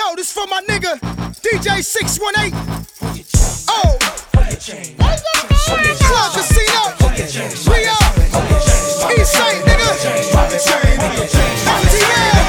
Yo, this for my nigga, DJ 618. Oh, Club Casino. We up. Eastside, nigga. MTL.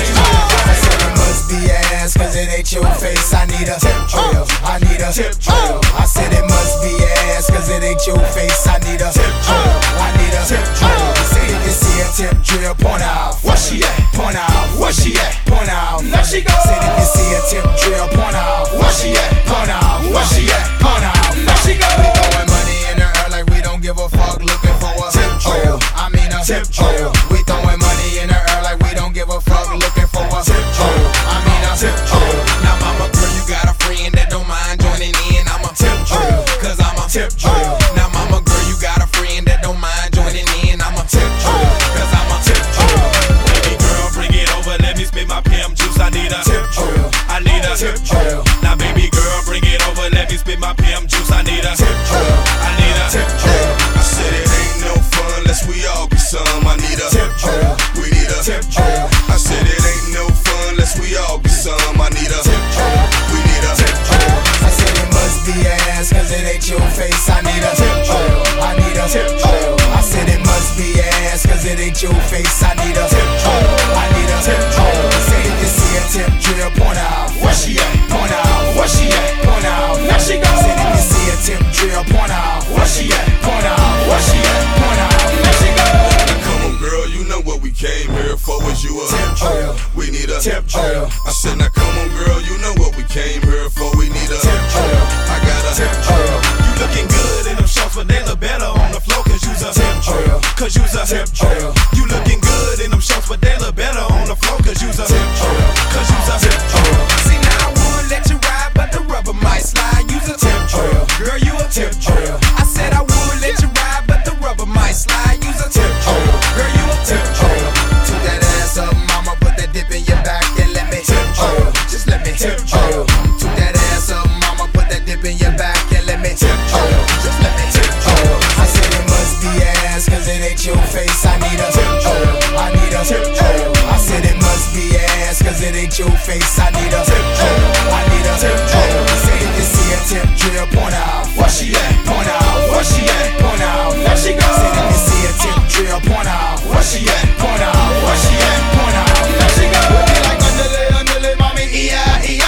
I said it must be ass, cause it ain't your face. I need a tip drill. I need a tip drill. I said it must be ass, cause it ain't your face. I need a tip drill. I need a tip drill. Say if you see a tip drill, point out. Where she at? Point out. Where she at? Point out. There she go. Say if you see a tip drill, point out. Where she at? Point out. Where she at? Point out. There she go. We throwing money in the air like we don't give a fuck, looking for a tip drill. I mean a tip drill. We throwing money in the air like we don't give a fuck, looking for a tip drill. I mean a tip drill. Now mama girl, you got a friend that don't mind joining in. I'm a tip drill, cause I'm a tip drill. Now mama girl, you got a friend that don't mind joining in. I'm a tip drill, cause I'm a tip drill. Baby girl, bring it over, let me spit my pimp juice. I need a tip drill. I need a tip drill. Now baby girl, bring it over, let me spit my pimp juice. I need a tip drill. I need a tip drill. I said it ain't no fun unless we all get some. I need a tip drill. We need a Tip drill. I said it ain't no fun unless we all get some. I need a Tip drill. We need a Tip drill. I said it must be ass, cause it ain't your face. I need a tip drill. I need a tip drill. I said it must be ass, cause it ain't your face. I need a tip drill. I need a tip drill. Say if you see a tip drill, point out. Where she at? Point out. Where she at? Point out. There she go. Say if you see a tip drill, point out. Where she at? Point out. Where she at? Point out. There she go. Now come on girl, you know what we came here for. Is you a Tip drill. We need a Tip drill. I said now come on girl, you know what we came here for. We need a Tip drill. I got a Tip drill. You looking good in them shorts, but they look better on the floor, cause you's a Tip drill. Cause you's a Tip drill. You looking good in them shorts, but they look better on the floor, cause you's a Tip drill. Cause you's a Tip drill. See now I would let you ride, but the rubber might slide. You's a Tip drill. Girl, you a Tip drill. I said I would let you ride, but the rubber might slide. You's a Tip drill. Girl, you a Tip drill. Toot that ass up, mama, put that dip in your back and let me tip drill. Just let me tip drill. Toot that ass up, mama, put that dip in your back and let me tip drill. Just let me tip drill. I said it must be ass, cause it ain't your face. I need a tip drill. I need a tip drill. I said it must be ass, cause it ain't your face. I need a tip drill. I need a tip drill. Say if you see a tip drill, point out. Where she at? Point out. Where she at? Point out. There she go. Say if you see a tip drill, point out. Where she at? Point out. Where she at? Point out. There she go. We like underlay, underlay, mommy, E-I-E-I.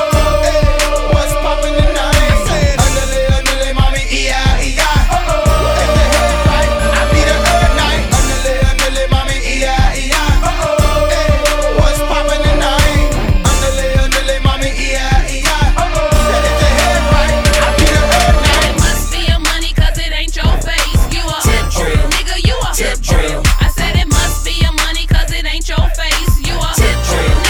What's poppin' tonight? Underlay, underlay, mommy, E-I-E-I. If the head right, I be the third night. Underlay, underlay, mommy, E-I-E-I. What's poppin' tonight? Underlay, underlay, mommy, E-I-E-I. Said if the head right, I be the third night. It must be your money, cause it ain't your face. You a Tip drill. nigga, you a Tip drill. I said it must be your money, cause it ain't your face. You a Tip drill.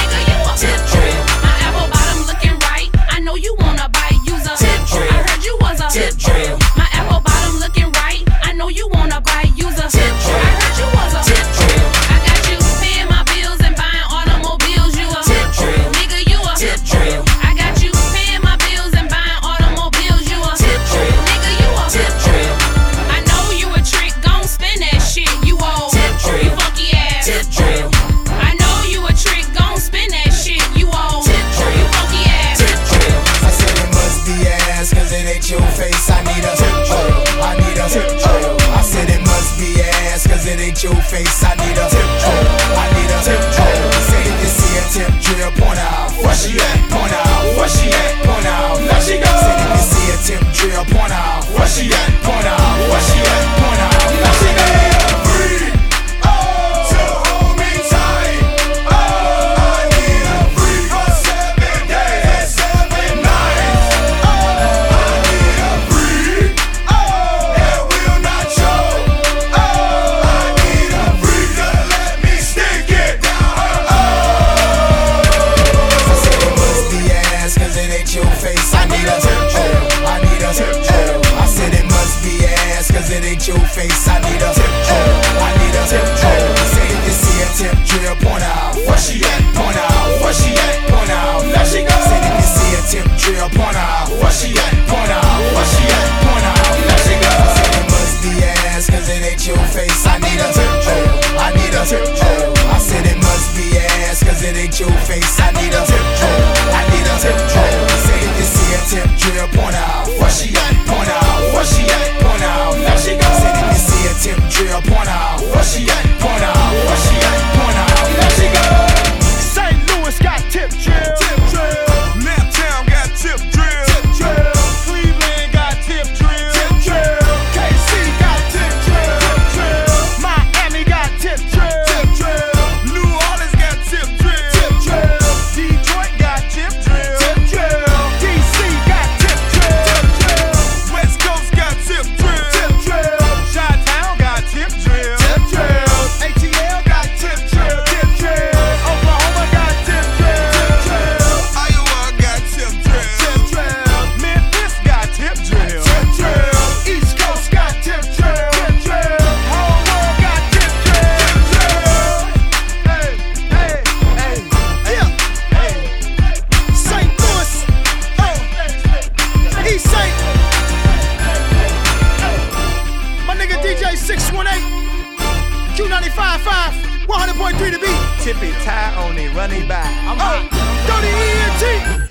105, 100.3 the beat. Tippy tie on it, run it by. I'm hot. Go to ENT.